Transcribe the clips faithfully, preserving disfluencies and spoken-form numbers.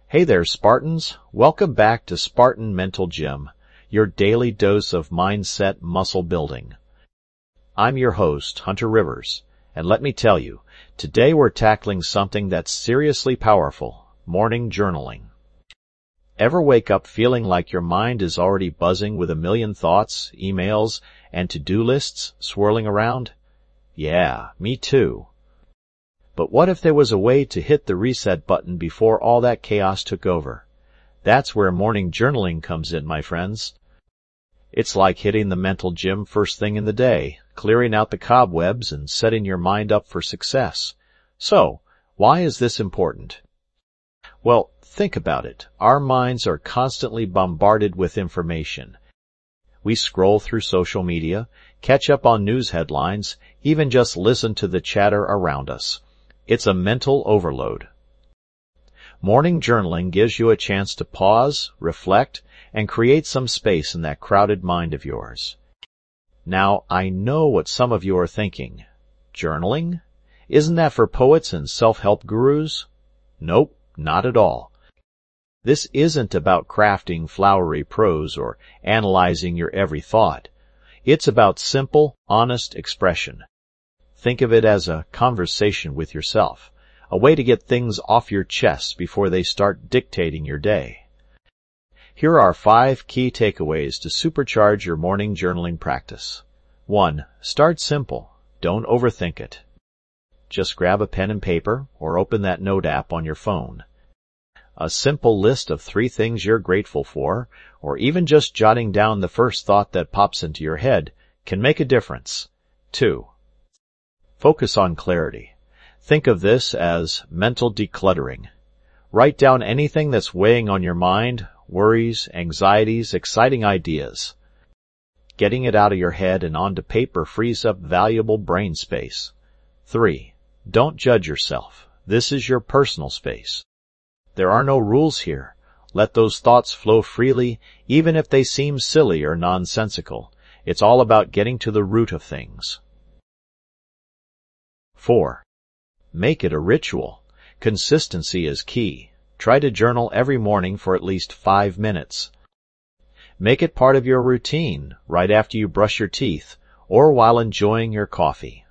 Hey there, Spartans. Welcome back to Spartan Mental Gym, your daily dose of mindset muscle building. I'm your host, Hunter Rivers, and let me tell you, today we're tackling something that's seriously powerful, morning journaling. Ever wake up feeling like your mind is already buzzing with a million thoughts, emails, and to-do lists swirling around? Yeah, me too. But what if there was a way to hit the reset button before all that chaos took over? That's where morning journaling comes in, my friends. It's like hitting the mental gym first thing in the day, clearing out the cobwebs and setting your mind up for success. So, why is this important? Well, think about it. Our minds are constantly bombarded with information. We scroll through social media, catch up on news headlines, even just listen to the chatter around us. It's a mental overload. Morning journaling gives you a chance to pause, reflect, and create some space in that crowded mind of yours. Now, I know what some of you are thinking. Journaling? Isn't that for poets and self-help gurus? Nope, not at all. This isn't about crafting flowery prose or analyzing your every thought. It's about simple, honest expression. Think of it as a conversation with yourself, a way to get things off your chest before they start dictating your day. Here are five key takeaways to supercharge your morning journaling practice. One, start simple. Don't overthink it. Just grab a pen and paper or open that note app on your phone. A simple list of three things you're grateful for, or even just jotting down the first thought that pops into your head, can make a difference. Two, focus on clarity. Think of this as mental decluttering. Write down anything that's weighing on your mind, worries, anxieties, exciting ideas. Getting it out of your head and onto paper frees up valuable brain space. Three, don't judge yourself. This is your personal space. There are no rules here. Let those thoughts flow freely, even if they seem silly or nonsensical. It's all about getting to the root of things. Four, make it a ritual. Consistency is key. Try to journal every morning for at least five minutes. Make it part of your routine, right after you brush your teeth, or while enjoying your coffee.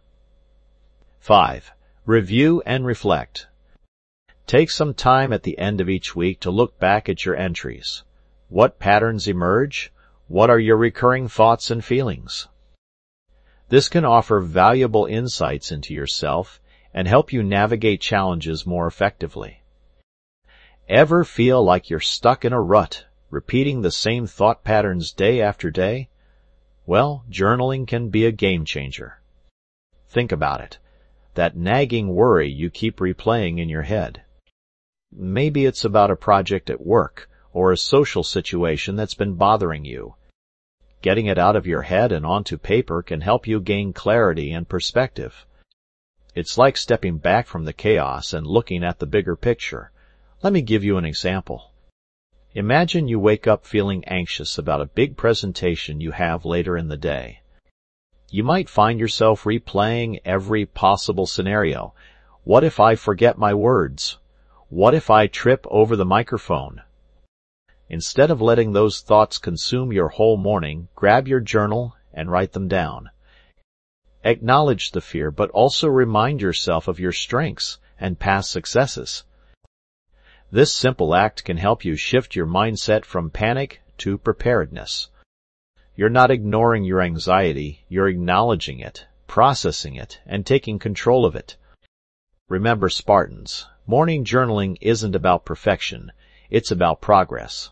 Five, review and reflect. Take some time at the end of each week to look back at your entries. What patterns emerge? What are your recurring thoughts and feelings? This can offer valuable insights into yourself and help you navigate challenges more effectively. Ever feel like you're stuck in a rut, repeating the same thought patterns day after day? Well, journaling can be a game changer. Think about it. That nagging worry you keep replaying in your head. Maybe it's about a project at work or a social situation that's been bothering you. Getting it out of your head and onto paper can help you gain clarity and perspective. It's like stepping back from the chaos and looking at the bigger picture. Let me give you an example. Imagine you wake up feeling anxious about a big presentation you have later in the day. You might find yourself replaying every possible scenario. What if I forget my words? What if I trip over the microphone? Instead of letting those thoughts consume your whole morning, grab your journal and write them down. Acknowledge the fear, but also remind yourself of your strengths and past successes. This simple act can help you shift your mindset from panic to preparedness. You're not ignoring your anxiety, you're acknowledging it, processing it, and taking control of it. Remember, Spartans, morning journaling isn't about perfection, it's about progress.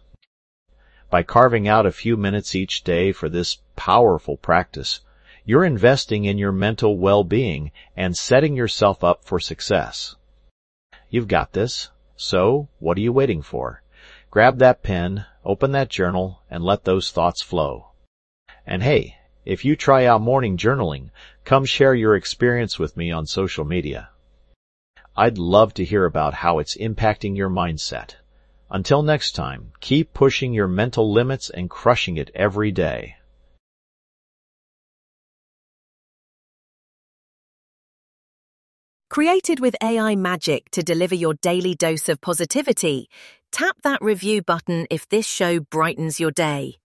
By carving out a few minutes each day for this powerful practice, you're investing in your mental well-being and setting yourself up for success. You've got this, so what are you waiting for? Grab that pen, open that journal, and let those thoughts flow. And hey, if you try out morning journaling, come share your experience with me on social media. I'd love to hear about how it's impacting your mindset. Until next time, keep pushing your mental limits and crushing it every day. Created with A I magic to deliver your daily dose of positivity, Tap that review button if this show brightens your day.